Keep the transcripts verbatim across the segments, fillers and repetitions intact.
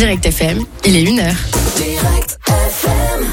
Direct F M, il est une heure. Direct F M.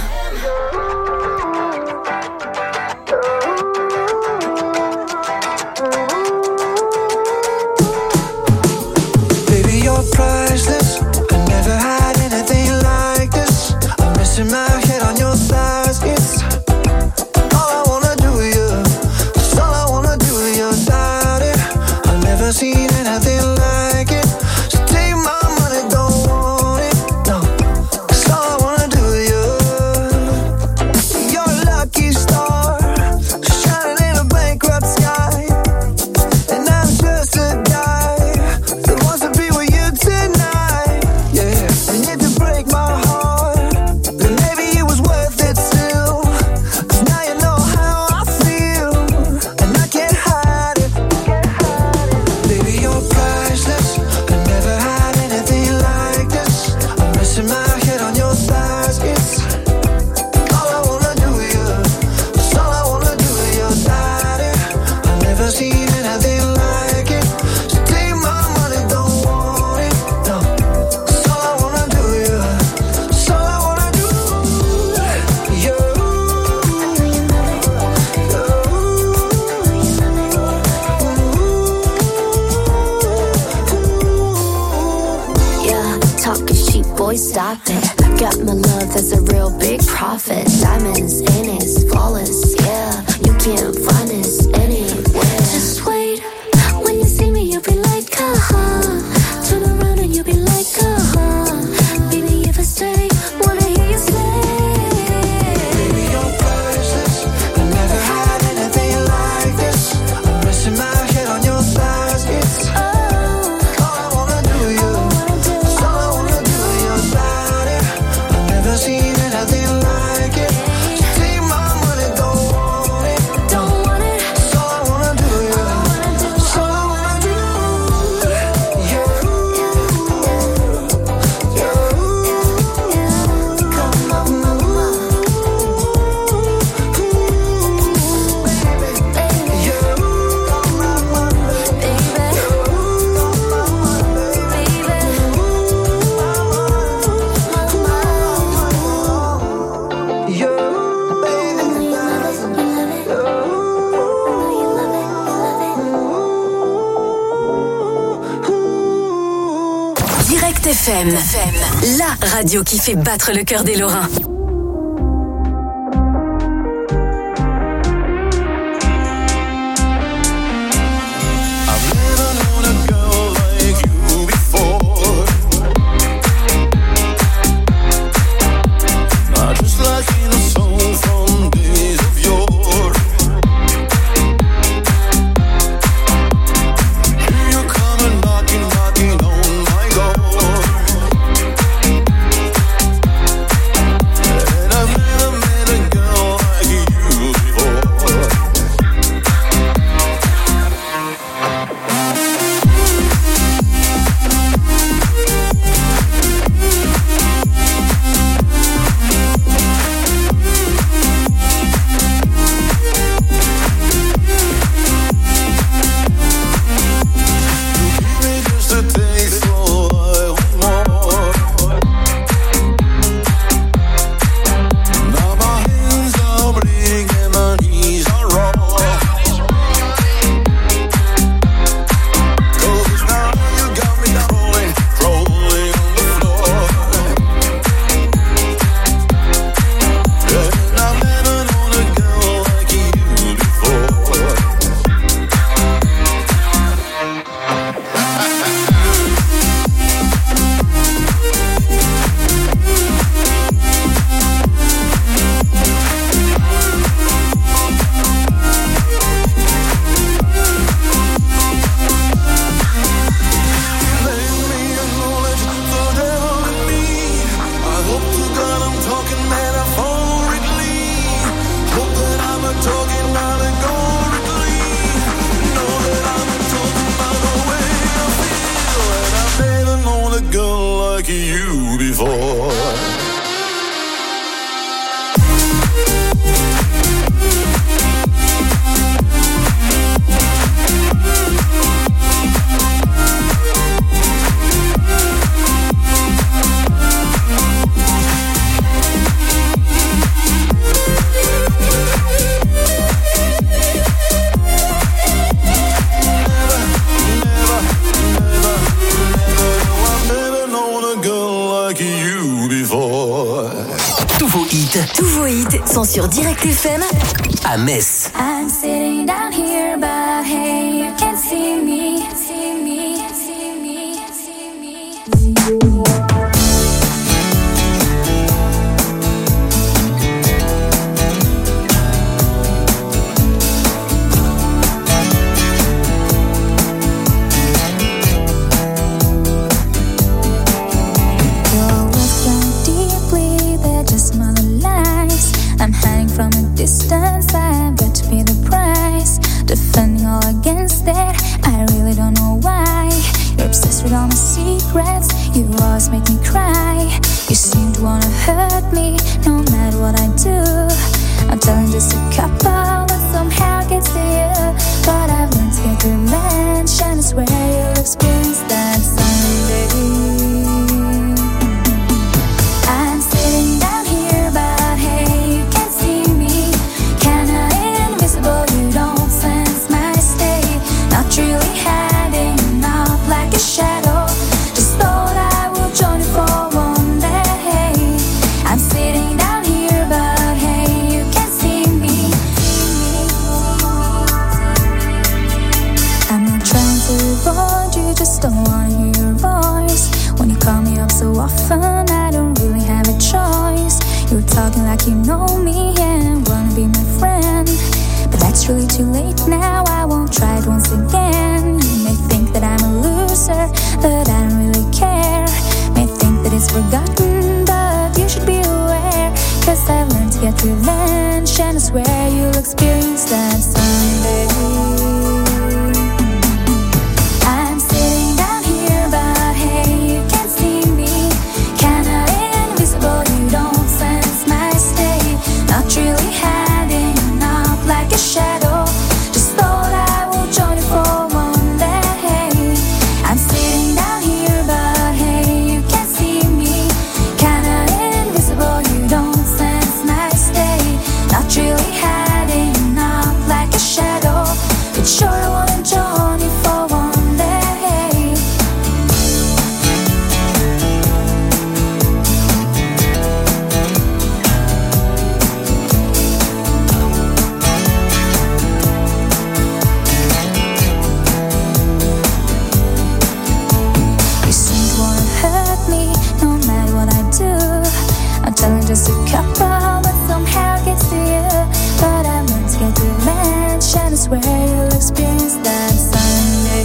Baby, you're priceless. I never had anything like this. I'm missing my head on your thighs. It's all I wanna do with you. It's all I wanna do with you. Doubt it. I've never seen anything like it. So take my money, don't want it. No, it's all I wanna do with you. You're a lucky star, shining in a bankrupt sky. And I'm just a guy that wants to be with you tonight. Yeah, and if you break my heart, then maybe it was worth it still. 'Cause now you know how I feel, and I can't hide it. Baby, you're priceless. I never had anything like this. I'm missing my head on your thighs. It's all I wanna do with you. It's all I wanna do with you. Daddy, I've never seen anything like it. So take my money, don't want it. No, it's all I wanna do with you. It's all I wanna do. You, Yeah, talking cheap, boy, stop it. Got my love, that's a real big profit. Diamonds in it, flawless, yeah. You can't find this anywhere. Just wait, when you see me, you'll be like, uh-huh. Turn around and you'll be like, uh-huh. Baby, if I stay, wanna hear you say. baby, you're priceless. I never had anything like this. I'm missing my head on your thighs. It's Oh, all I wanna do with you. It's all I wanna do with you. Daddy, I've never seen anything like it. So take my money, don't want it. don't want it. It's all I wanna do with you. It's all I wanna do. You, Come on, mama. Baby, you, baby, baby. you, baby. You love it, you love it. You love it, you love it. Direct F M. La radio qui fait battre le cœur des Lorrains. I've never known a girl like you before. Not just like in a song from days of yore. Here you come and knocking, knocking on my door. And I've never met a girl like you before. Give me just a taste, so I want more. Now my hands are bleeding and my knees are raw. 'Cause now you got me rolling, rolling on the floor. And I've never known a girl like you before. Lend me your knowledge, the devil in me. I hope to God I'm talking metaphorically. Hope that I'm not talking allegorically. Know that I'm not talking about the way I feel. And I've never known a girl like you before. hits. Tous vos hits sont sur Direct F M à Metz. I'm sitting down here, but hey, you can't see me, see me, see me, see me. From a distance, I've got to pay the price. Defending all against it, I really don't know why. You're obsessed with all my secrets, you always make me cry. You seem to wanna hurt me, no matter what I do. I'm telling just a couple that somehow gets to you. But I've learned to get revenge, and I swear you'll experience that someday. I'm sitting down here, but hey, you can't see me. Kinda invisible, you don't sense my state. Not really hiding out like a shadow. Just thought I would join you for one day. I'm sitting down here, but hey, you can't see me. I'm not trying to avoid you, just don't wanna hear your voice. When you call me up so often, I don't really have a choice. You're talking like you know me and wanna be my friend, but that's really too late now. I won't try it once again. You may think that I'm a loser, but I don't really care. May think that it's forgotten, but you should be aware. Cause I've learned to get revenge, and I swear you'll experience that someday. I'm sitting down here, but hey, you can't see me. Kinda invisible, you don't sense my state. Not really hiding out like a shadow. Just thought I would join you for one day. I'm sitting down here, but hey, you can't see me. Kinda invisible, you don't sense my state. Not really hiding out like a shadow. But sure I wanna join you for one day. You seem to wanna hurt me, no matter what I do. I'm telling just a couple, but somehow gets to you. But I learned to get revenge, and I swear you'll experience that someday.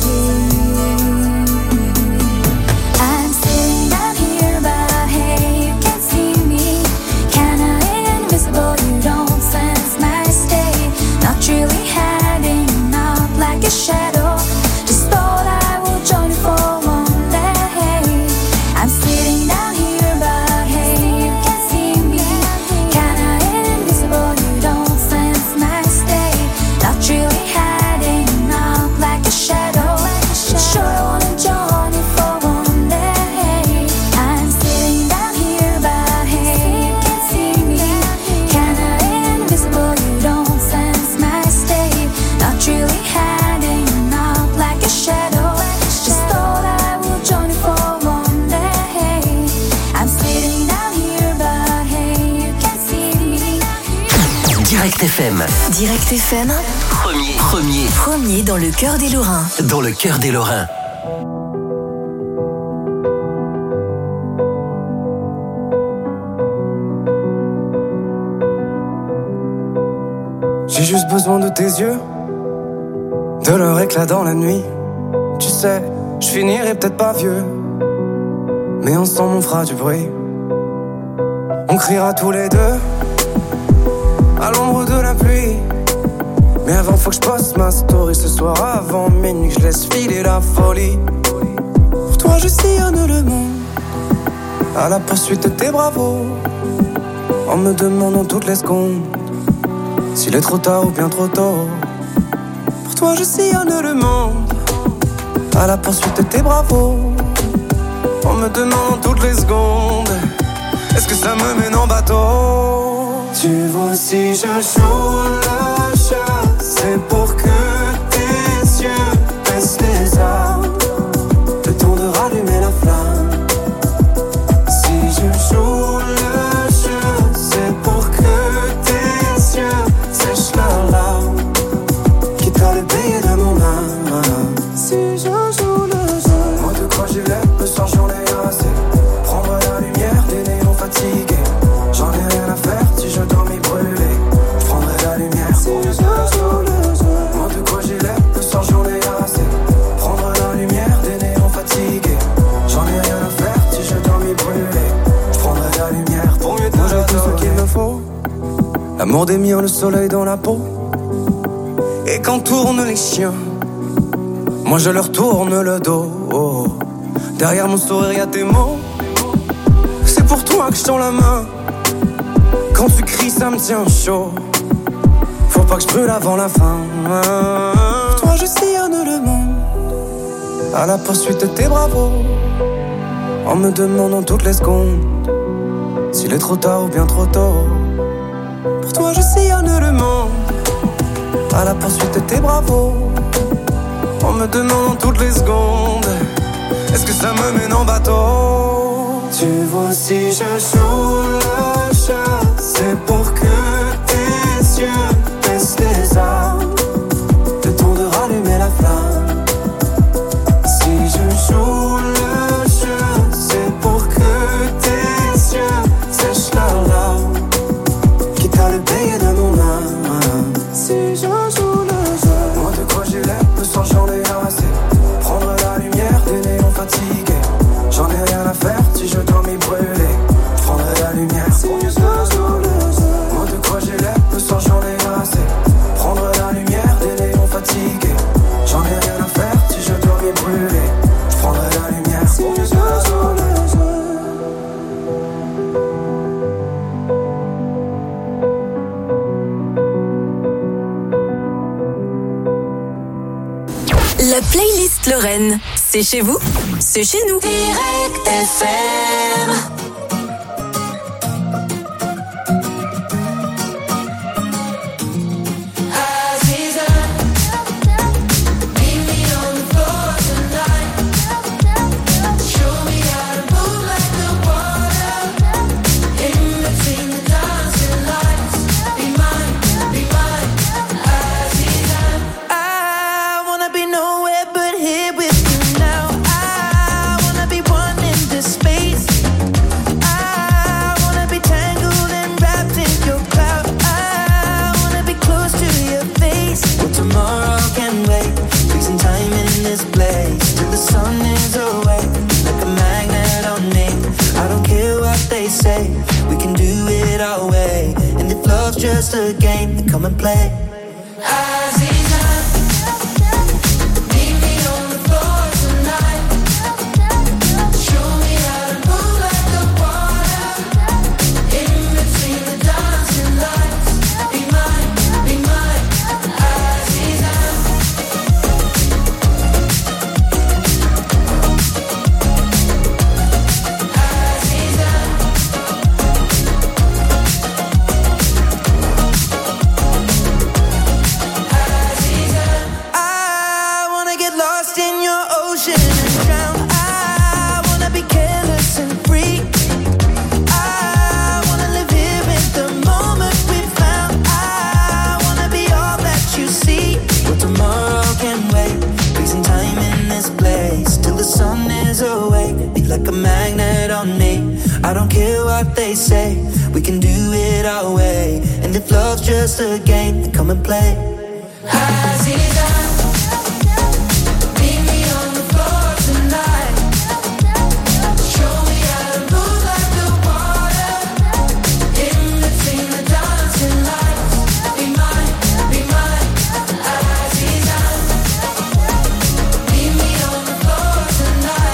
I'm sitting down here, but hey, you can't see me. Kinda invisible, you don't sense my state. Not really hiding out like a shadow. Just thought I would join you for one day. I'm sitting down here, but hey, you can't see me. Kinda invisible, you don't sense my state. Not really hiding out like a shadow. But sure I wanna join you for one day. I'm sitting down here, but hey, you can't see me. Kinda invisible, you don't sense my state. Not really hiding out like a shadow. Just thought I would join you for one day. I'm sitting down here, but hey, you can't see me. Direct F M. Direct F M. Premier. Premier. Premier dans le cœur des Lorrains. Dans le cœur des Lorrains. J'ai juste besoin de tes yeux, de leur éclat dans la nuit. Tu sais, je finirai peut-être pas vieux, mais ensemble on fera du bruit. On criera tous les deux à l'ombre de la pluie. Mais avant faut que je poste ma story ce soir avant minuit, que je laisse filer la folie. Pour toi je sillonne le monde à la poursuite de tes bravos, en me demandant toutes les secondes s'il est trop tard ou bien trop tôt. Pour toi je sillonne le monde à la poursuite de tes bravos, en me demandant toutes les secondes est-ce que ça me mène en bateau. Tu vois si je joue le jeu, c'est pour que tes yeux baissent les armes, le temps de rallumer la flamme. Si je joue le jeu, c'est pour brûler. Je prendrai la lumière pour mieux te donner. J'ai tout ce qu'il me faut. L'amour des miens, le soleil dans la peau. Et quand tournent les chiens, moi je leur tourne le dos. Oh. Derrière mon sourire y'a tes mots. C'est pour toi que je tends la main. Quand tu cries ça me tient chaud. Faut pas que je brûle avant la fin. Pour toi je sillonne le monde à la poursuite de tes bravos, en me demandant toutes les secondes s'il est trop tard ou bien trop tôt. Pour toi je sillonne le monde à la poursuite de tes bravos, en me demandant toutes les secondes est-ce que ça me mène en bateau. Tu vois si je joue le jeu, c'est pour que tes yeux baissent les armes, le temps de rallumer la flamme. Si je joue le jeu, c'est pour que tes yeux sèchent leurs larmes, quitte à le payer de mon âme. Si je joue le jeu, moi de quoi j'ai l'air, me sens j'en ai assez. Prendre la lumière des néons fatigués, j'en ai rien à faire si je dois m'y brûler. Prendrai la lumière si je joue le jeu. Moi de quoi j'ai l'air, me sens j'en ai assez. Prendre la lumière des néons fatigués, j'en ai rien à faire si je dois m'y brûler. Prendrai la lumière si je joue le jeu. La playlist Lorraine, c'est chez vous, c'est chez nous. Direct F M. Just a game, then come and play. Like a magnet on me. I don't care what they say, we can do it our way. And if love's just a game, then come and play. Aziza, meet me on the floor tonight. Show me how to move like the water, in between the dancing lights. Be mine, be mine, Aziza. Meet me on the floor tonight.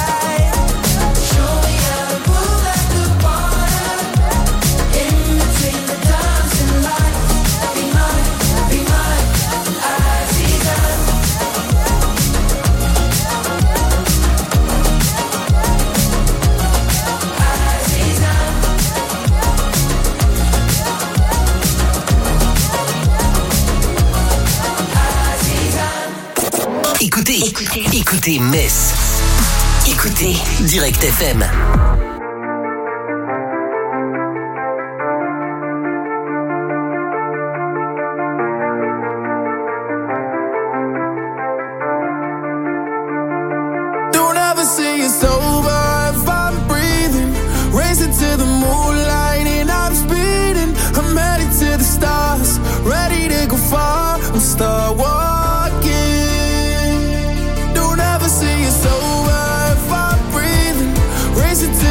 Écoutez, écoutez, écoutez Metz. Écoutez Direct F M. Don't ever say it's over if I'm breathing. Racing to the moonlight and I'm speeding. I'm headed to the stars, ready to go far. I'm start walking. Don't ever say it's over if I'm breathing. Racing to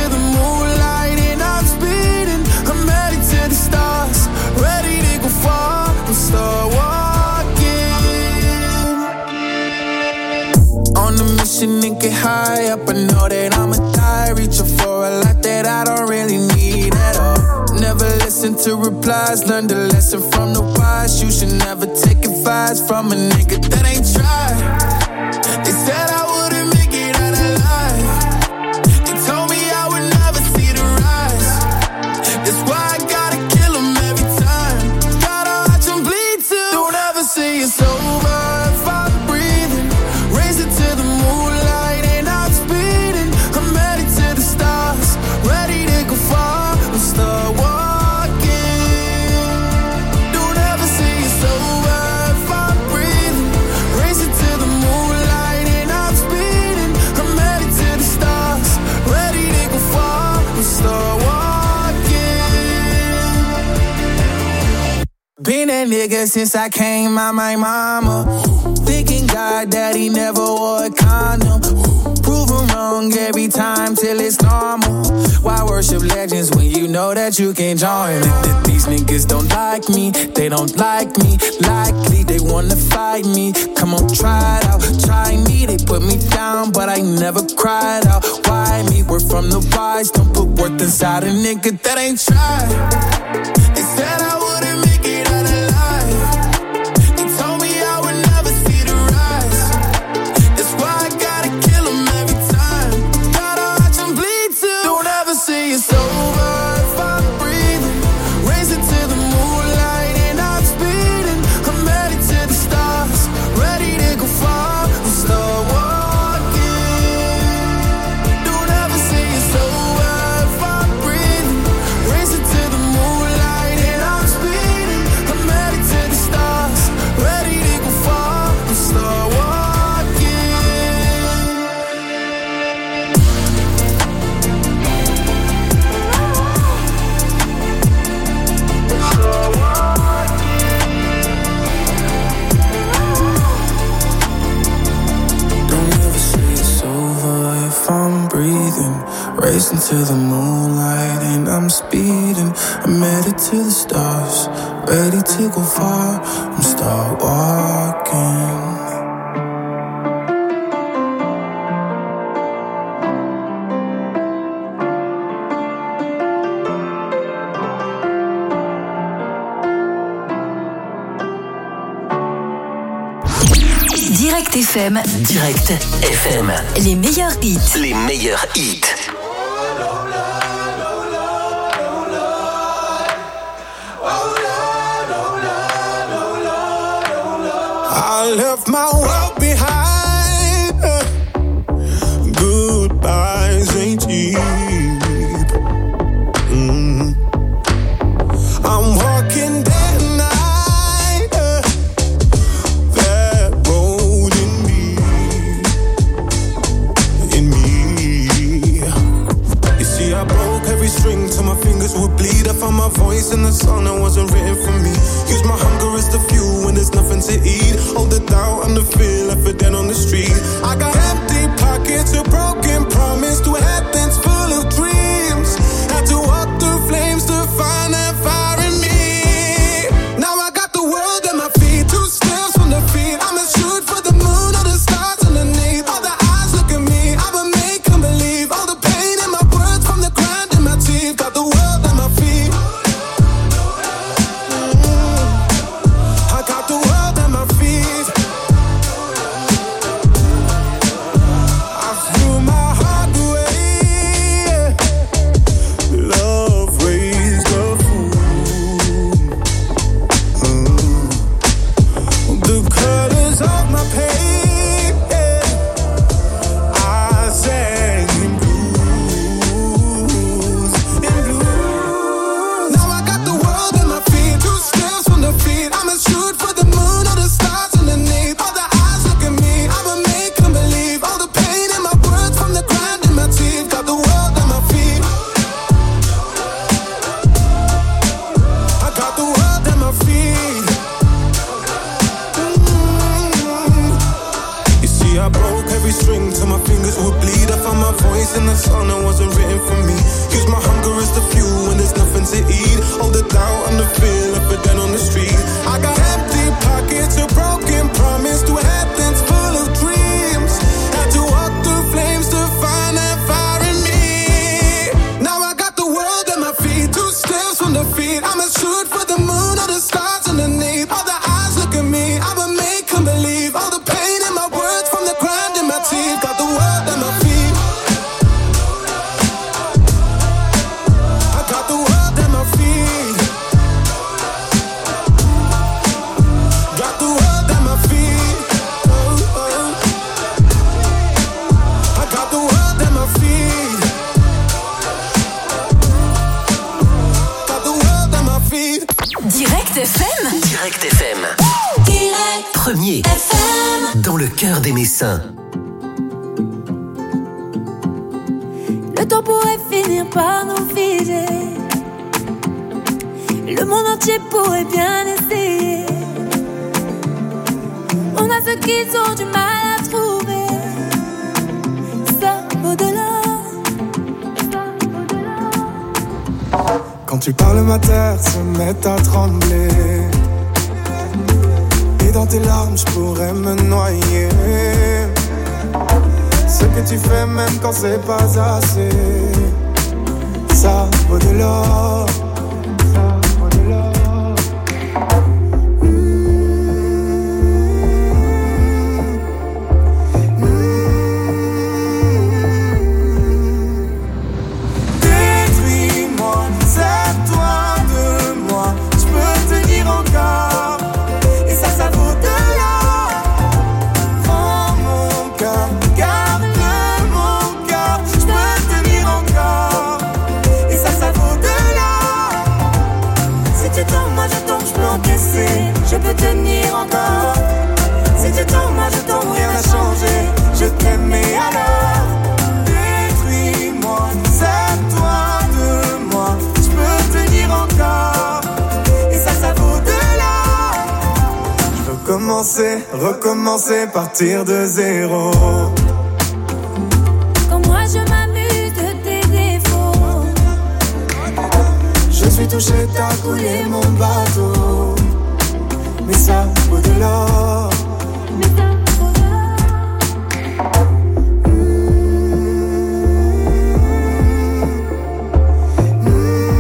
rise. Learned a lesson from the wise. You should never take advice from a nigga that ain't tried. They said I wouldn't make it out alive. They told me I would never see the rise. That's why I gotta kill them every time. Gotta watch them bleed too. Don't ever say it's over if I'm breathing. Racing to the moonlight and I'm speeding. I'm headed to the stars, ready to go far. I'm start walking. Don't ever say it's over if I'm breathing. Racing to the moonlight and I'm speeding. I'm headed to the stars, ready to go far. I'm start walking. Been that nigga since I came out my mama. Thinking God that he never wore a condom. Prove him wrong every time till it's normal. Why worship legends when you know that you can join? These niggas don't like me, they don't like me. Likely they wanna fight me. Come on, try it out, try me. They put me down, but I never cried out. Why me? We're from the wise. Don't put worth inside a nigga that ain't tried. They said I wouldn't make it out alive. They told me I would never see the rise. That's why I gotta kill them every time. Gotta watch them bleed too. Don't ever say it's over if I'm breathing. Racing to the moonlight and I'm speeding. I'm headed to the stars, ready to go far. I'm start walking. Don't ever say it's over if I'm breathing. Racing to the moonlight and I'm speeding. I'm headed to the stars, ready to go far. I'm start walking. Don't ever say it's over if I'm breathing. Racing to the moonlight and I'm speeding. I'm headed to the stars, ready to go far. I'm start walking. Direct F M. Direct F M. Les meilleurs hits. Les meilleurs hits. I left my world behind. Goodbyes ain't cheap. Mm. I'm walking day and night. That road in me, in me. You see, I broke every string till my fingers would bleed. I found my voice in the song that wasn't written for me. Use my hunger as the fuel when there's nothing to eat. Hold the doubt and the fear left for dead on the street. I got empty pockets, a broken promise to a head that's full of dreams. Had to walk through flames to find that fire in me. Now I got the world at my feet, two steps from defeat. I'ma shoot for the moon or the stars underneath. All the eyes look at me, I'ma make them believe. All the pain in my words from the grind in my teeth. Got the world at my feet. I got the world at my feet. I threw my heart away. Love raised the fool. Mm. The colors of my pain, I sang in blues, in blues. Now I got the world at my feet, two steps from defeat. I'ma shoot for the moon or the stars underneath. All the eyes look at me, I'ma make them believe. All the pain in my words from the grind in my teeth. Got the world at my feet. I got the world at my feet. Mm. You see, I broke every string till my fingers would bleed. I found my voice in the song that wasn't written for me. Use my hunger as the fuel when there's nothing to eat. All the doubt and the fear left for dead on the street. I got empty pockets, a broken promise to a head that's full of dreams. Had to walk through flames to find that fire in me. Now I got the world at my feet, two steps from defeat. I'ma shoot for the moon Direct F M. Direct F M. Direct. Premier. F M. Dans le cœur des Messins. Le temps pourrait finir par nous figer. Le monde entier pourrait bien essayer. On a ceux qui ont du mal à trouver. Ça vaut de l'or. Quand tu parles, ma terre se met à trembler. Et dans tes larmes, je pourrais me noyer. Ce que tu fais, même quand c'est pas assez, ça vaut de l'or. Je peux tenir encore. Si tu tombes, moi je tombe, rien n'a changé. Je t'aime et alors détruis-moi, sers-toi de moi. Je peux tenir encore. Et ça, ça vaut de l'or. Je veux commencer, recommencer, partir de zéro. Quand moi je m'amuse de tes défauts. Je suis touché, t'as coulé mon bateau. Mais ça vaut de l'or. Mais ça vaut de l'or. Mmh.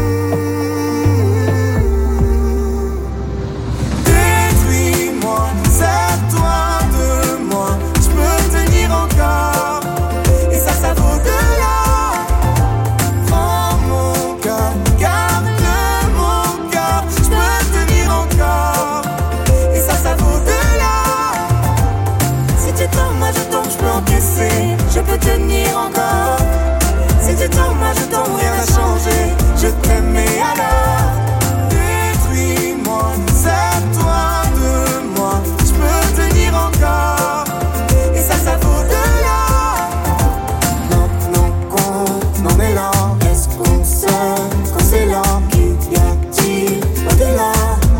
Mmh. Détruis-moi, sers-toi de moi. Je peux tenir encore. Et ça, ça vaut de l'or. Prends mon cœur, garde mon cœur. Je peux tenir encore. Ça vaut de l'or. Si tu tombes, moi je tombe, je peux encaisser. Je peux tenir encore. Si tu tombes, moi je tombe, rien n'a changé. Je t'aime et alors détruis-moi, sers-toi de moi. Je peux tenir encore. Et ça, ça vaut de l'or. Maintenant qu'on en est là, est-ce qu'on sait quand c'est là? Qu'y a-t-il au-delà?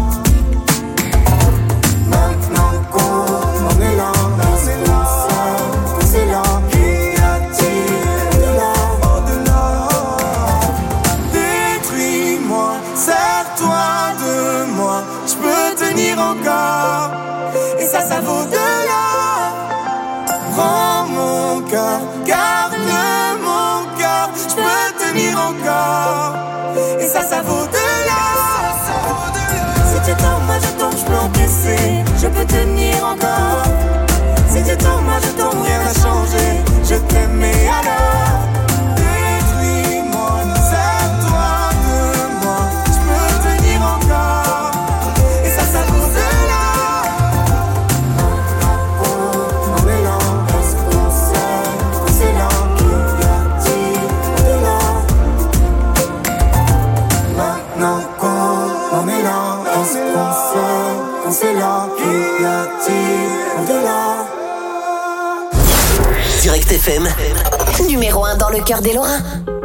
Encore. Et ça, ça vaut de l'or. Prends mon cœur, garde mon cœur. Je peux tenir encore. Et ça, ça vaut de l'or. Si tu tombes, moi je tombe, je peux encaisser. Je peux tenir encore. Si tu tombes, moi je tombe, rien n'a changé. Je t'aime et alors détruis-moi, sers-toi de moi. Je peux tenir encore. Et ça, ça vaut de l'or. On est là, est-ce qu'on sait quand c'est là? Qu'y a-t-il au-delà? Maintenant qu'on est là, est-ce qu'on sait quand c'est là? Qu'y a-t-il au-delà? Direct F M, numéro un dans le cœur des Lorrains.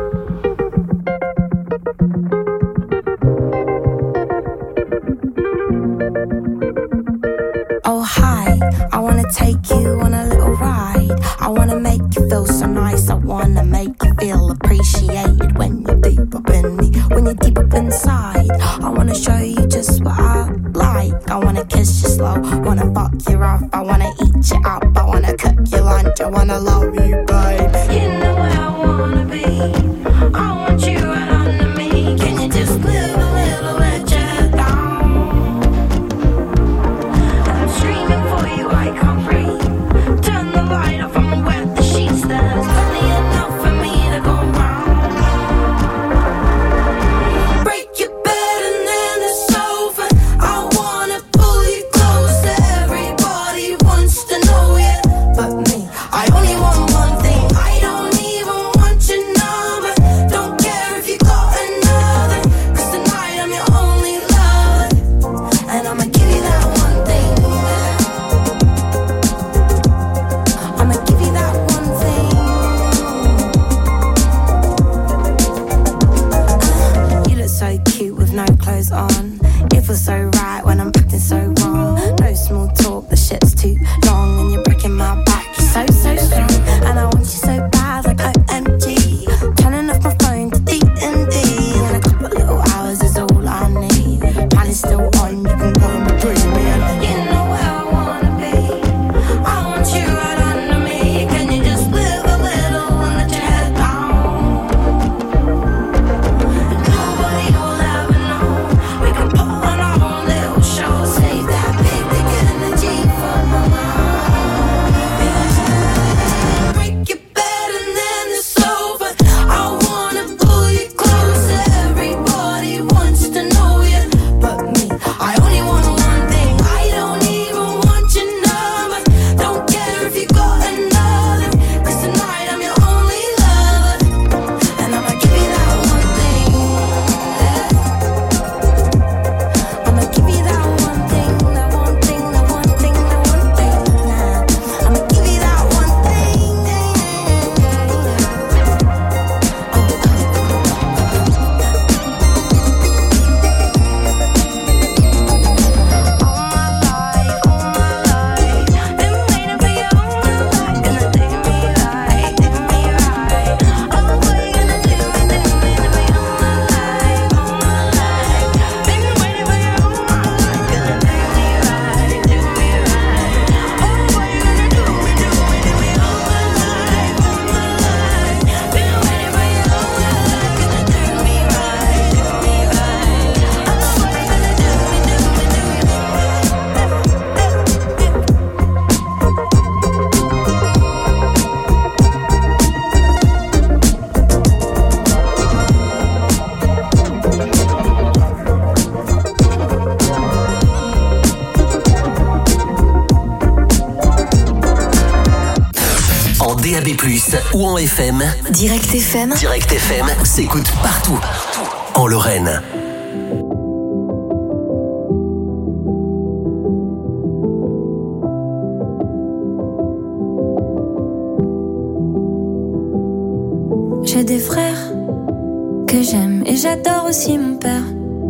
Oh hi, I wanna take you on a little ride. I wanna make you feel so nice. I wanna make you feel appreciated when you're deep up in me, when you're deep up inside. I wanna show you just what I like. I wanna kiss you slow, wanna fuck you rough. I wanna eat you up, I wanna cook you lunch. I wanna love you, babe. You know where I wanna be. I want you right under me. Can you just live a little bit down? I'm screaming for you, I can't breathe. Turn the light off, I'ma wet the sheets. There's plenty enough for me to go round. Break your bed and then it's over. I wanna pull you closer. Everybody wants to know you, but me, I only want one thing. I don't clothes on. It feels so right when I'm acting so wrong. No small talk, the shit's too long. And you're breaking my back, you're so, so strong. And I want you so bad, like O M G. Turning off my phone to D and D. And a couple little hours is all I need. Plan is still on, you can go and bring me in. You know where I wanna be. I want you right under me. Can you just live a little and let your head down? And nobody will ever know. We can put on our own little show. Save that big, big energy for my mind. Break your bed and then it's over. I wanna pull you close. Everybody wants to know you, but me. I only want one thing. I don't even want your number. Don't care if you got another. 'Cause tonight I'm your only lover. And I'ma give you that one thing. Yeah. I'ma give you that one thing. That one thing, that one thing, that one thing. Nah. I'ma give you that one thing. En D A B plus, ou en F M. Direct F M. Direct F M s'écoute partout. En Lorraine. J'ai des frères que j'aime et j'adore aussi mon père.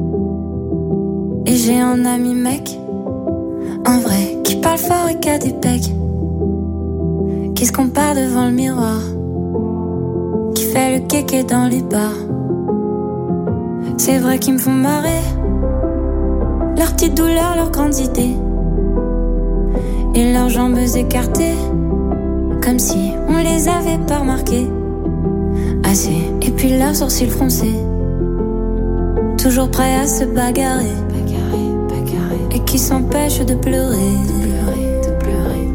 Et j'ai un ami mec, un vrai, qui parle fort et qui a des pecs, qui se compare devant le miroir, qui fait le kéké dans les bars. C'est vrai qu'ils me font marrer, leurs petites douleurs, leurs grandes idées, et leurs jambes écartées, comme si on les avait pas remarquées. Assez, et puis leurs sourcils froncés, toujours prêts à se bagarrer, bagarrer, bagarrer, et qui s'empêchent de pleurer, de pleurer, de pleurer.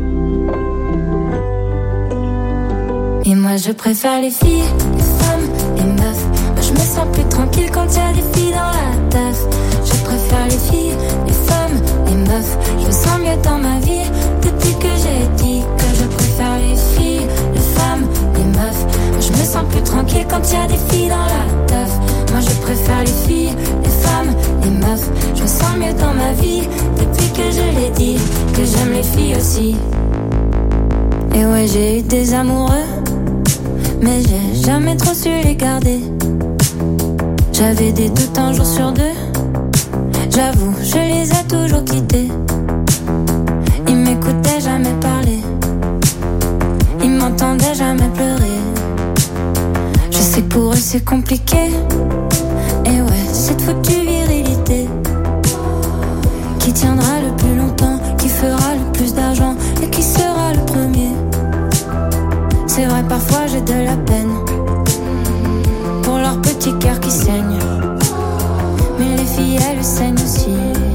Et moi je préfère les filles, les femmes, les meufs. Moi je me sens plus tranquille quand y a des filles dans la teuf. Je préfère les filles, les femmes, les meufs. Je me sens mieux dans ma vie depuis que j'ai dit que je préfère les filles, les femmes, les meufs. Moi je me sens plus tranquille quand y a des filles dans la teuf. Moi je préfère les filles, les femmes, les meufs. Je me sens mieux dans ma vie depuis que je l'ai dit que j'aime les filles aussi. Et ouais, j'ai eu des amoureux, mais j'ai jamais trop su les garder. J'avais des doutes un jour sur deux, j'avoue, je les ai toujours quittés. Ils m'écoutaient jamais parler, ils m'entendaient jamais pleurer. Je sais que pour eux c'est compliqué, et ouais, cette foutue virilité qui tiendra le plus longtemps, qui fera le plus d'argent et qui sera le premier. C'est vrai, parfois j'ai de la peine pour leur petit cœur qui saigne, mais les filles elles saignent aussi.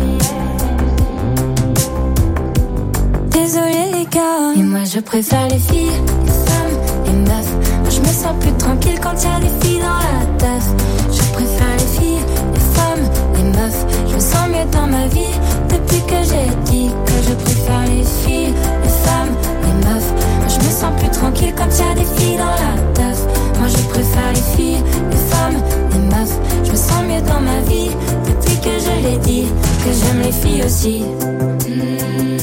Désolée les gars, et moi je préfère les filles, les femmes, les meufs. Moi je me sens plus tranquille quand y a des filles dans la teuf. Je préfère les filles, les femmes, les meufs. Je me sens mieux dans ma vie depuis que j'ai dit que je préfère les filles, les femmes, les meufs. Moi je me sens plus tranquille quand y a des filles dans la teuf. Moi je préfère les filles, les femmes, les meufs. Je me sens mieux dans ma vie depuis que je l'ai dit que j'aime les filles aussi. Mmh.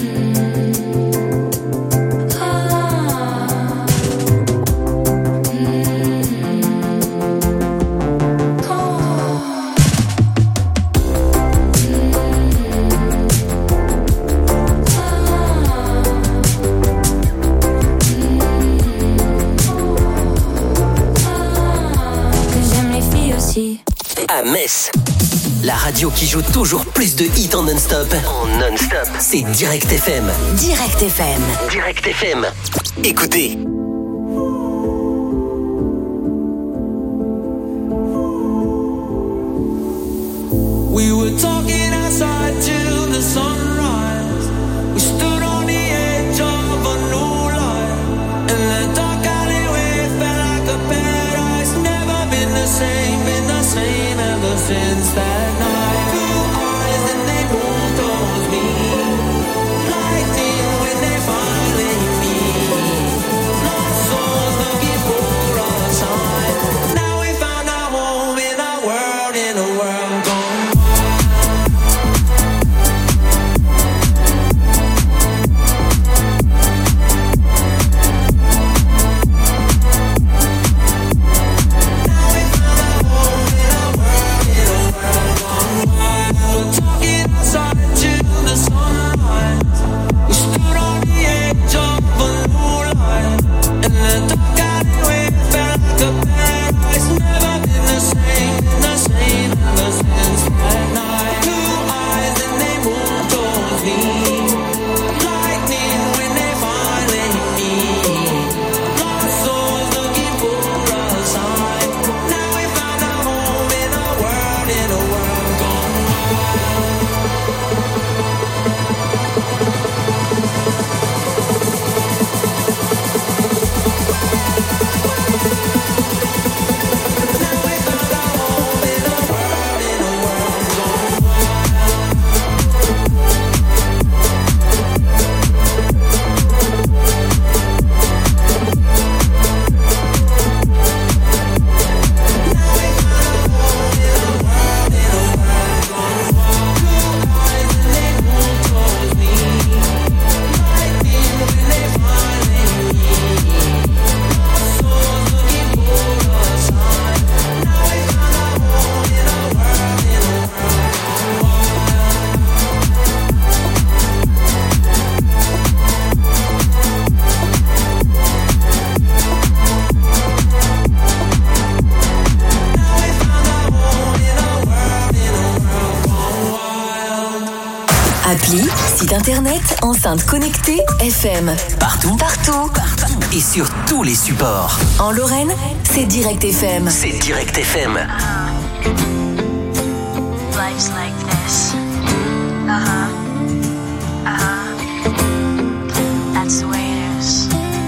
City. À Metz, la radio qui joue toujours plus de hits en non-stop. En non-stop. C'est Direct F M. Direct F M. Direct F M. Écoutez. We were talking outside till the sunrise. We stood on the edge of a new light. And the dark alleyway felt like a paradise. Never been the same, been the same ever since that night. Blue eyes and they moved towards me. Lightning when they finally meet. Lost souls looking for a sign. Now we found our home in a world, in a world gone. Appli, site internet, enceinte connectée, F M. Partout, Partout, partout. et sur tous les supports. En Lorraine, c'est Direct F M. C'est Direct F M. Life's like this. Uh-huh. Uh-huh. That's the way it is.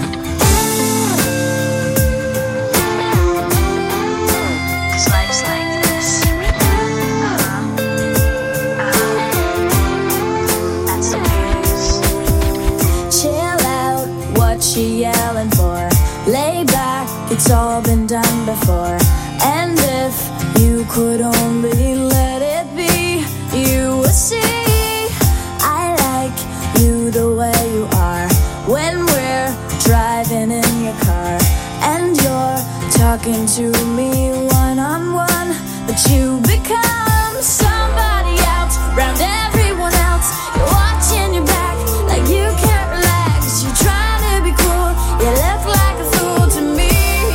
Cause life's like this. Uh-huh. Uh-huh. That's the way it is. Chill out, what you yelling for? Lay back, it's all been done before. And if you could only let it be, you would see I like you the way you are. When we're driving in your car and you're talking to me one on one, but you become somebody else round everyone else. You're watching your back like you can't relax. You're trying to be cool, you look like a fool to me.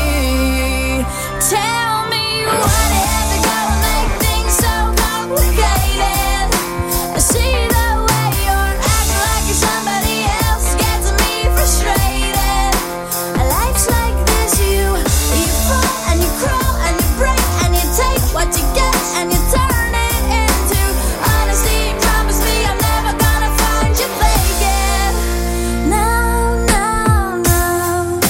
Tell me what is it gonna make things so complicated? I see the way you're acting like you're somebody else, gets me frustrated. Life's like this, you you fall and you crawl and you break and you take what you get and you turn it into honesty. Promise me I'm never gonna find you faking. No, no, no.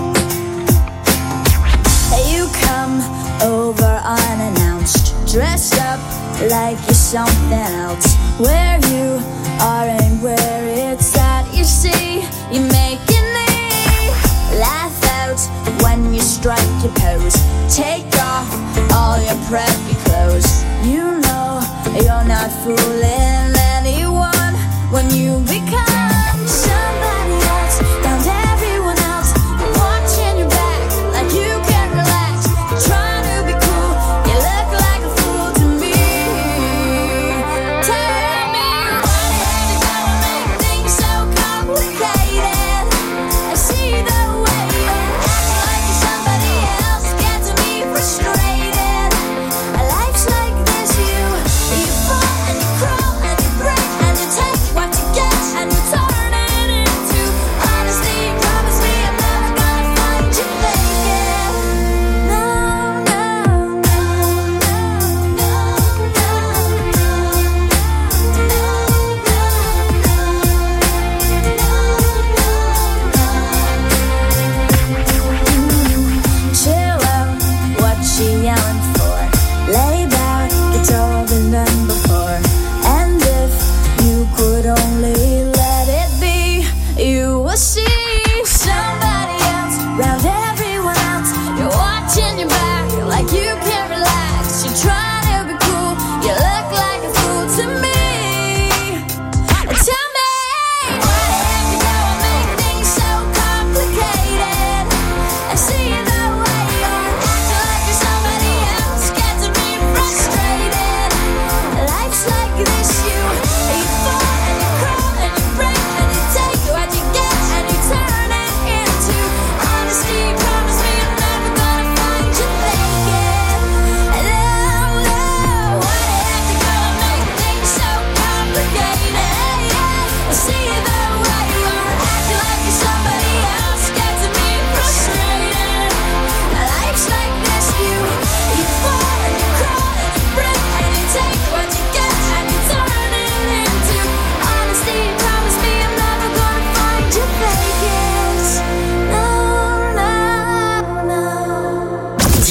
You come over unannounced, dressed up like you're something else. Where you are and where it's at, you see, you making me laugh out when you strike your pose. Take off all your preppy clothes. You know you're not fooling anyone when you become somebody else round everyone else. You're watching your back like you can't relax. You're trying to be cool, you look like a fool to me. Tell me what is it gonna make things so complicated? I see the way you're acting like you're somebody else, gets me frustrated.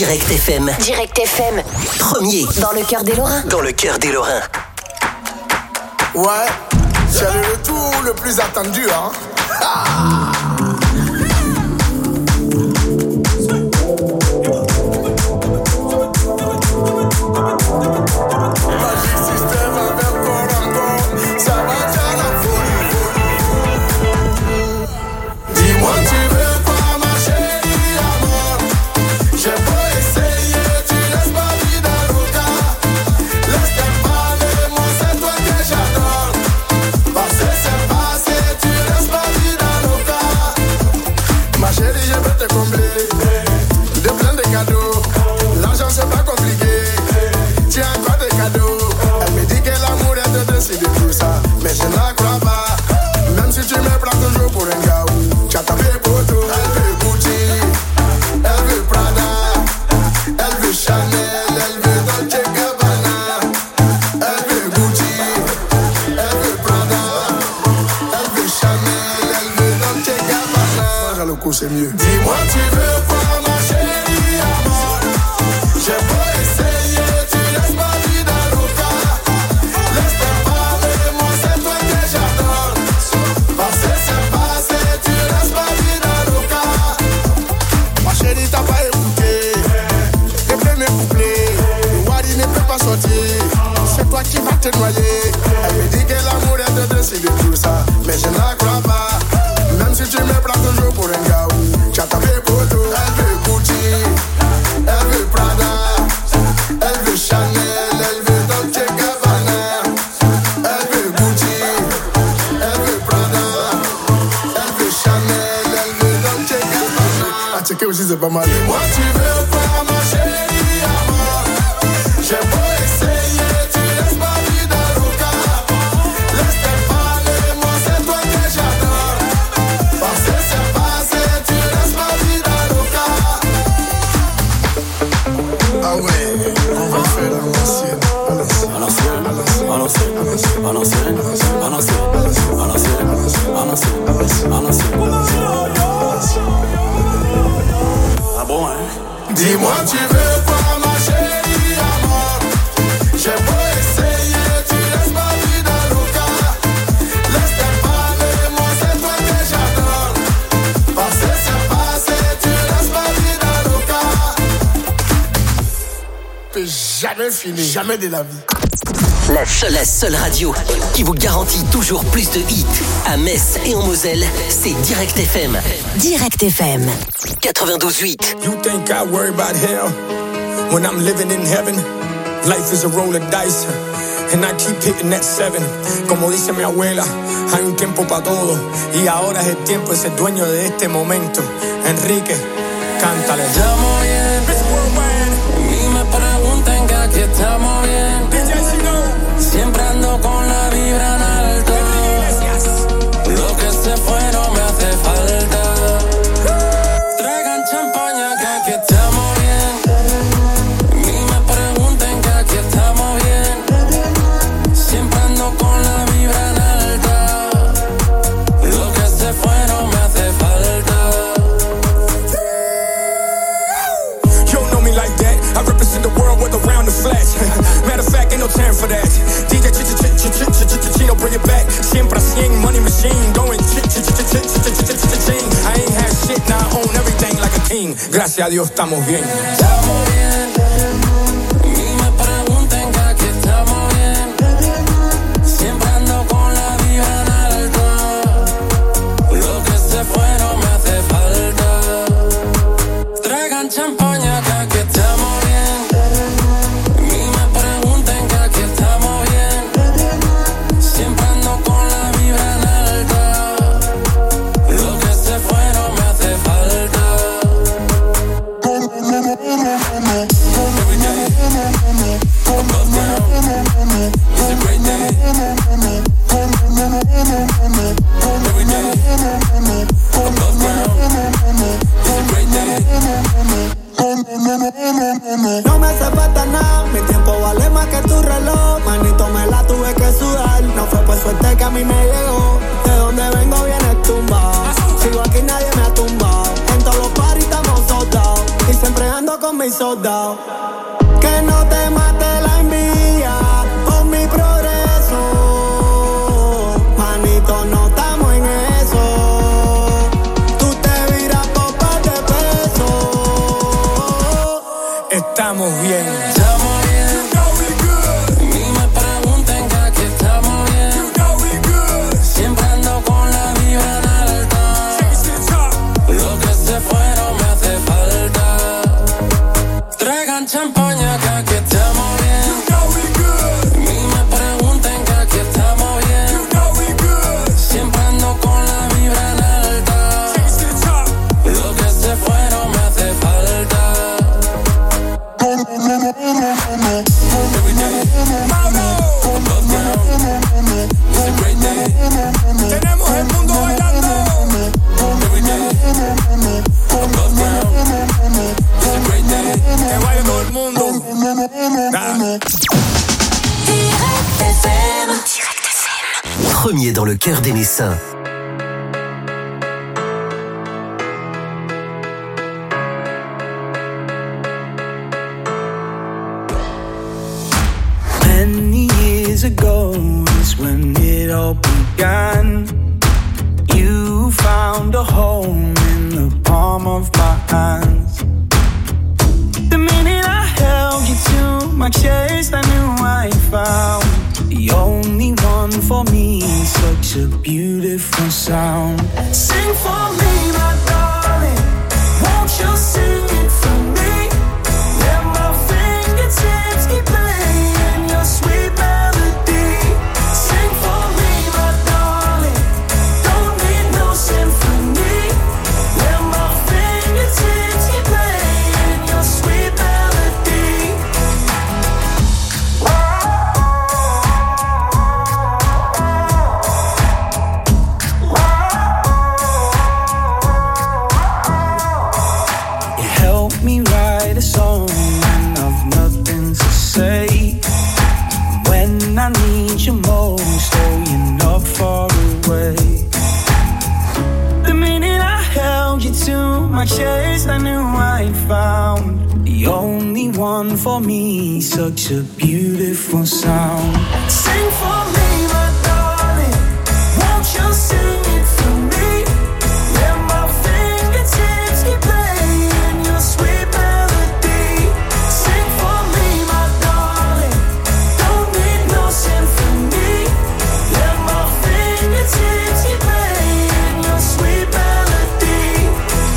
Direct F M. Direct F M. Premier. Dans le cœur des Lorrains. Dans le cœur des Lorrains. Ouais, c'est le retour le plus attendu, hein. Ah. C'est de tout ça, mais je n'en crois pas. Même si tu me prends toujours pour un gars, tu as tapé pour tout. Elle veut Gucci, elle veut Prada, elle veut Chanel, elle veut Dolce Gabbana. Elle veut Gucci, elle veut Prada, elle veut Chanel, elle veut Dolce Gabbana. Moi, le coup, c'est mieux. Dis-moi, tu veux quoi, ma chérie, amor? J'ai beau essayer, tu laisses ma vie dans le cas. C'est toi qui vas te noyer. Elle me dit que l'amour est de deux, c'est de tout ça, mais je n'en crois pas. Même si tu me prends toujours pour un gars, tu as tapé pour tout. Elle veut Gucci, elle veut Prada, elle veut Chanel, elle veut Dolce Gabbana. Elle veut Gucci, elle veut Prada, elle veut Chanel, elle veut Dolce Gabbana. Ah, checker aussi, c'est pas mal. Moi, tu veux pas, ma chérie, amor? J'ai beau essayer, tu laisses ma vie dans le cas. Laisse-moi parler, moi c'est toi que j'adore. Passé c'est passé, tu laisses ma vie dans le cas. Ah ouais, on va faire à l'ancienne. À l'ancienne, à l'ancienne, à l'ancienne, à l'ancienne, à l'ancienne, à l'ancienne, à l'ancienne, à l'ancienne. Ah bon, hein? Dis-moi, tu veux quoi, ma chérie, amor? J'ai beau essayer, tu laisses ma vie dans le cas. Laisse-moi parler, moi c'est toi que j'adore. Passé c'est passé, tu laisses ma vie dans le cas. Peut jamais fini, jamais de la vie. La seule, la seule radio qui vous garantit toujours plus de hits à Metz et en Moselle, c'est Direct F M. Direct F M. quatre-vingt-douze huit. You think I worry about hell when I'm living in heaven? Life is a roll of dice and I keep hitting that seven. Como dice mi abuela, hay un tiempo para todo y ahora es el tiempo de ser dueño de este momento. Enrique, cántale. Estamos bien, y me preguntan que aquí estamos bien. Siempre ando con la vibra en alto. Lo que se fue no me hace falta. Traigan champaña que aquí estamos bien. Y me pregunten que aquí estamos bien. Siempre ando con la vibra en alta. Lo que se fue no me hace falta. You don't know me like that. I represent the world with around the flash. Matter of fact, ain't no time for that. D J Chino, bring it back. Siempre cien, money machine, going ch ch ch ch ch ch. I ain't had shit, now I own everything like a king. Gracias a Dios estamos bien. Estamos bien. Y me pregunten que aquí estamos bien. Siempre ando con la vibra en alto. Lo que se fue no me hace falta. Traigan champaña que aquí estamos bien. Y me pregunten que aquí estamos bien. Siempre ando con la vibra en alta. Lo que se fue no me hace falta. every day. Mauro, above ground, it's a great day. Tenemos el mundo bailando, every day. Above ground, it's a great day. Que baile todo el mundo. Nah. Direct F M. Direct F M. Premier dans le cœur des Messins. Many years ago is when it all began. You found a home in the palm of my hands. The minute I held you to my chest, I knew I found the only one for me. Such a beautiful sound. Sing for me, my darling. Won't you sing it for me? Let my fingertips keep playing your sweet melody. Sing for me, my darling. Don't need no symphony. Let my fingertips keep playing your sweet melody. You help me write a song when I've nothing to say. When I need you most, oh, you're not far away. The minute I held you to my chest, I knew I found the only one for me. Such a beautiful sound. Sing for me, my darling. Won't you sing it for me? Let my fingertips keep playing your sweet melody. Sing for me, my darling. Don't need no symphony. Let my fingertips keep playing your sweet melody.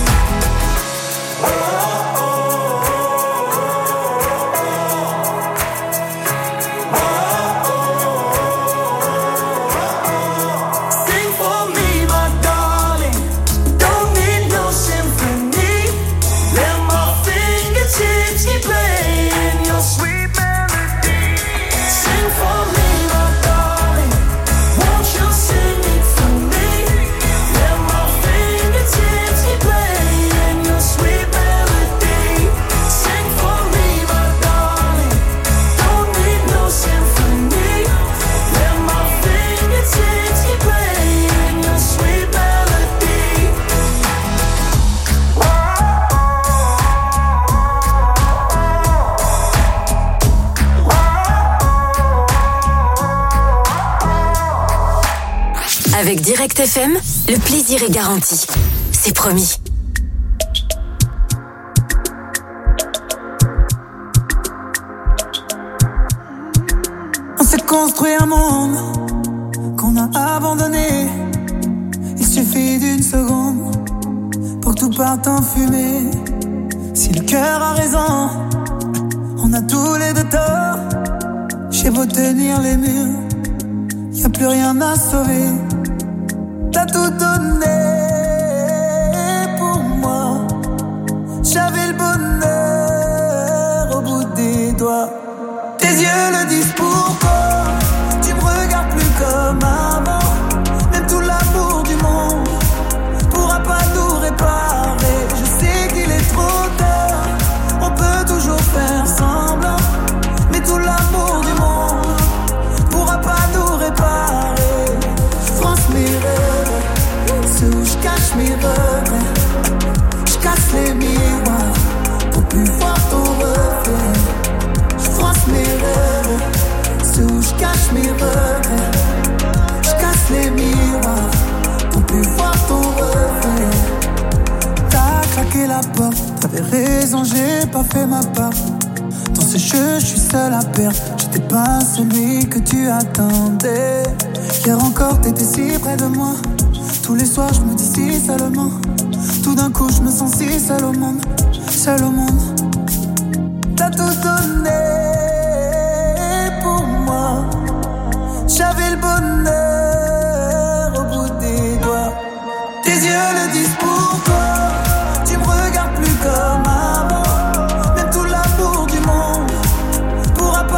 Sing for me, my darling. Don't need no symphony. Let my fingertips keep playing your sweet melody. Sing for me, my darling. Won't you sing it for me? Let my fingertips keep playing your sweet melody. Sing for me, my darling. Don't need no symphony. Let my fingertips keep playing your sweet melody. Avec Direct F M, le plaisir est garanti. C'est promis. On s'est construit un monde qu'on a abandonné. Il suffit d'une seconde pour que tout parte en fumée. Si le cœur a raison, on a tous les deux tort. J'ai beau tenir les murs, y a plus rien à sauver. T'as tout donné pour moi. J'avais le bonheur au bout des doigts. Tes yeux le disent pourquoi. Tu me regardes plus comme avant. Même tout l'amour du monde pourra pas nous réparer. Je sais qu'il est trop tard. On peut toujours faire semblant. Mais tout l'amour du monde pourra pas nous réparer. Je France mes rêves, c'est où je cache mes regrets. Je casse les miroirs pour plus voir ton reflet. Je France mes rêves, c'est où je cache mes regrets. Je casse les miroirs pour plus voir ton reflet. T'as claqué la porte, t'avais raison, j'ai pas fait ma part. Dans ce jeu, je suis seul à perdre. J'étais pas celui que tu attendais. Hier encore, t'étais si près de moi. Tous les soirs, je me dis si seulement. Tout d'un coup, je me sens si seul au monde. Seul au monde. T'as tout donné pour moi. J'avais le bonheur au bout des doigts. Tes yeux le disent pourquoi. Tu me regardes plus comme avant. Même tout l'amour du monde pourra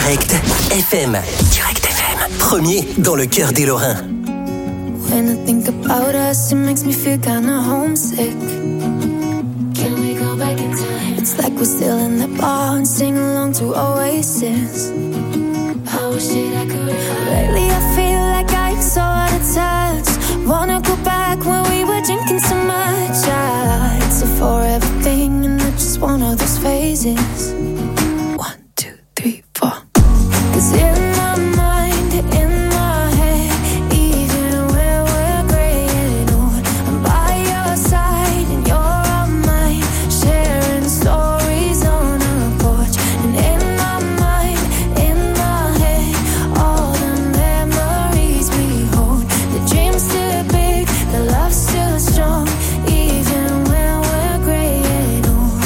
Direct F M. Direct F M. Premier dans le cœur des Lorrains. When I think about us, it makes me feel kinda homesick. Can we go back in time? It's like we're still in the bar and sing along to Oasis. I wish that I could. Lately I feel like I'm so out of touch. Wanna go back when we were drinking so much. Ah, it's a forever thing and not just one of those phases. One, two, three, four. 'Cause in my mind, in my head, even when we're graying old, I'm by your side and you're on mine, sharing stories on a porch. And in my mind, in my head, all the memories we hold. The dream's still big, the love's still strong, even when we're graying old.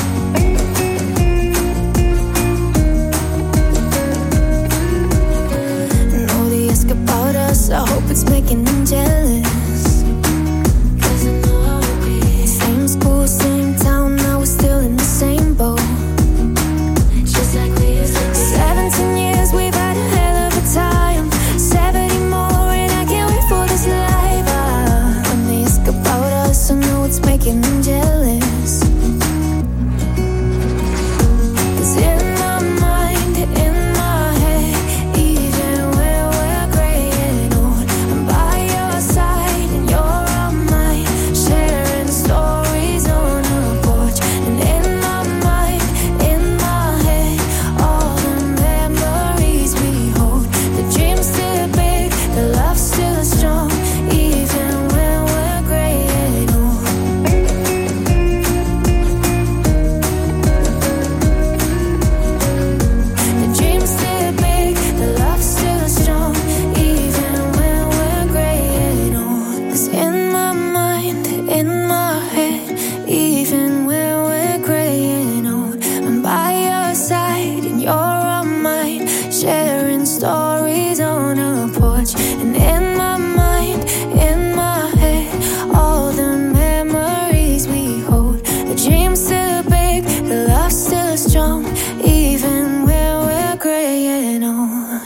And all they ask about us, I hope it's making them jealous. 'Cause I know how it be. Same school, same town, now we're still in the same boat. Just like we used to be. Seventeen years, we've had a hell of a time. Seventy more, and I can't wait for this life. Ah, when they ask about us, I know it's making them jealous. 'Cause in my mind, in my head, even when we're graying old, I'm by your side and you're on mine, sharing stories on a porch. And in my mind, in my head, all the memories we hold. The dream's still big, the love's still strong, even when we're graying old. The dream's still big, the love's still strong, even when we're graying old. 'Cause in my mind, in my head, even when we're graying old, I'm by your side and you're on mine, sharing stories on a porch. And in my mind, in my head, all the memories we hold. The dream's still big, the love's still strong, even when we're graying old.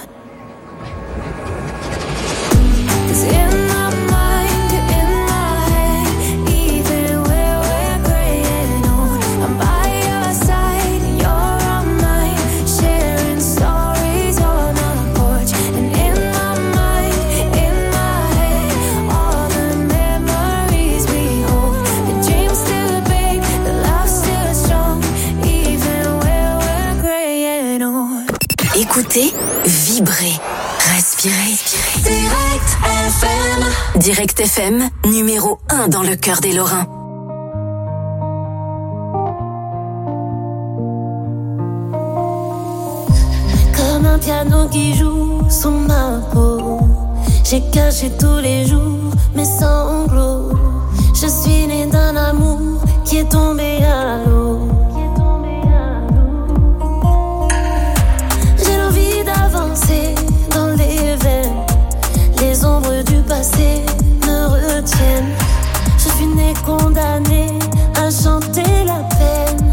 'Cause in my mind, in my head, even when we're graying old, I'm by your side and you're on mine, sharing stories on a porch. And in my mind, in my head, all the memories we hold. The dream's still big, the love's still strong, even when we're graying old. Écoutez, vibrez, respirez. Direct F M. Direct F M, numéro un dans le cœur des Lorrains. Comme un piano qui joue sous ma peau, j'ai caché tous les jours mes sanglots. Je suis née d'un amour qui est tombé à l'eau. J'ai l'envie d'avancer dans les veines. Les ombres du passé me retiennent. Je suis née condamnée à chanter la peine.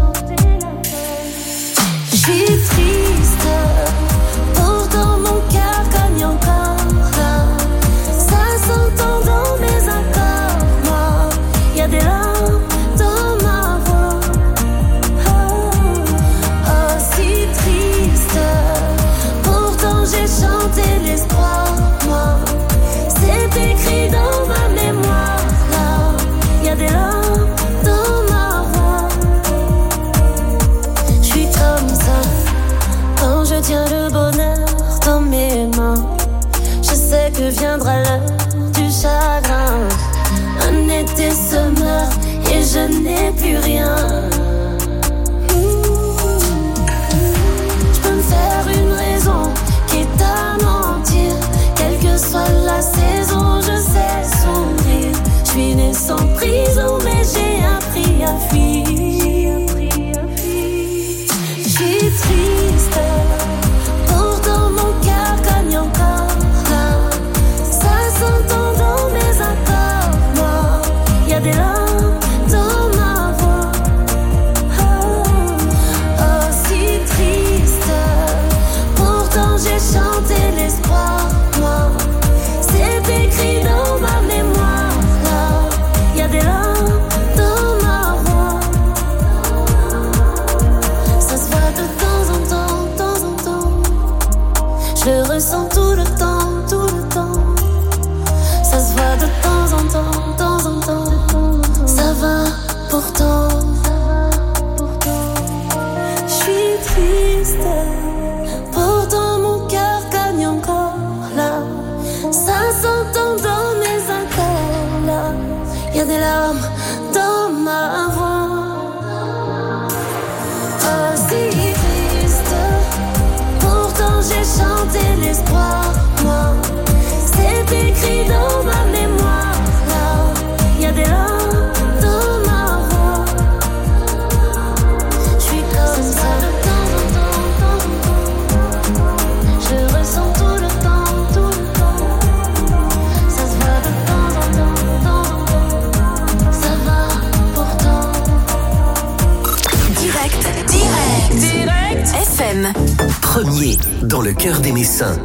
Je suis triste, pourtant mon cœur cogne encore. Ça s'entend dans mes accords. Moi, y a des larmes dans ma voix. Oh, oh, si triste, pourtant j'ai chanté l'espoir. Moi, c'est écrit dans ma mémoire. Là, y a des larmes dans ma voix. Je suis comme ça quand je tiens le bonheur dans mes mains. Je sais que viendra l'heure du chagrin. Un été se meurt et je n'ai plus rien. Je peux me faire une raison, quitte à mentir. Quelle que soit la saison, je sais sourire. Je suis née sans prison, mais j'ai appris à fuir. Je suis triste, pourtant mon cœur cogne encore. Là, ça s'entend dans mes accords. Moi, y a des larmes dans ma voix. Oh, oh, si triste, pourtant. Je suis triste, pourtant mon cœur gagne encore là. Ça s'entend dans mes accords là. Y'a des larmes dans ma voix. Oh si triste, pourtant j'ai chanté l'espoir. Moi, c'est écrit dans ma mémoire là. Y'a des larmes dans ma voix. J'suis comme ça de temps en temps, temps en temps. Je ressens tout le temps, tout le temps. Ça se voit de temps en temps, temps en temps. Ça va pourtant. Direct, direct, direct. F M. Premier dans le cœur des Messins.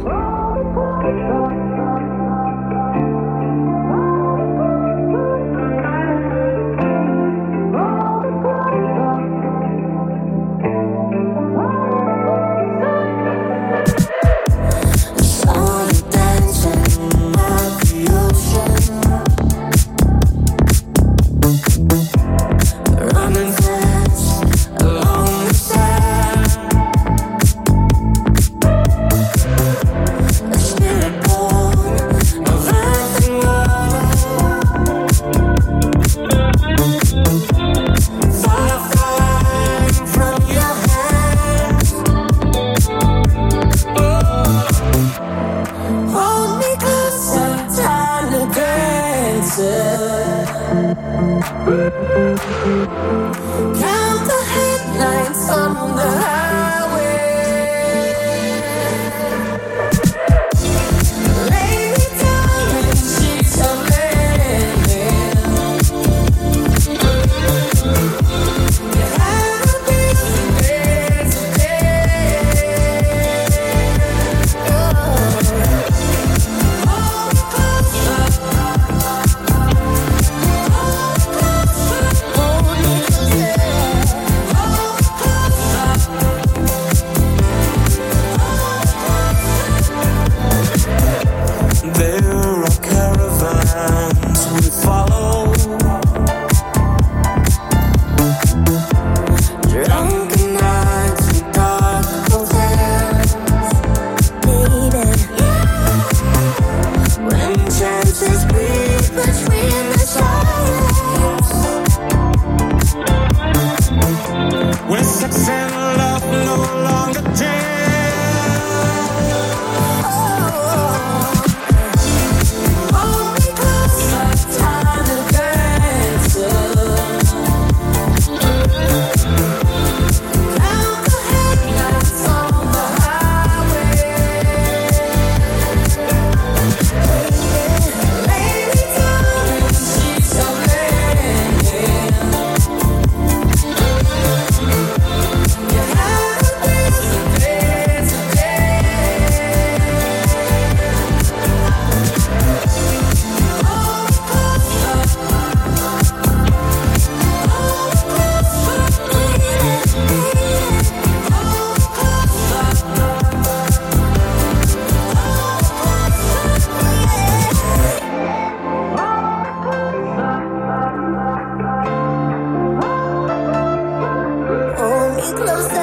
Count the headlights on the highway. Lay me down in sheets of linen. You have a beautiful day today. Hold me closer. There are caravans we follow, drunken nights and dark hotels, baby. When chances breathe between the silence, when sex and love no longer dance. Hold me closer.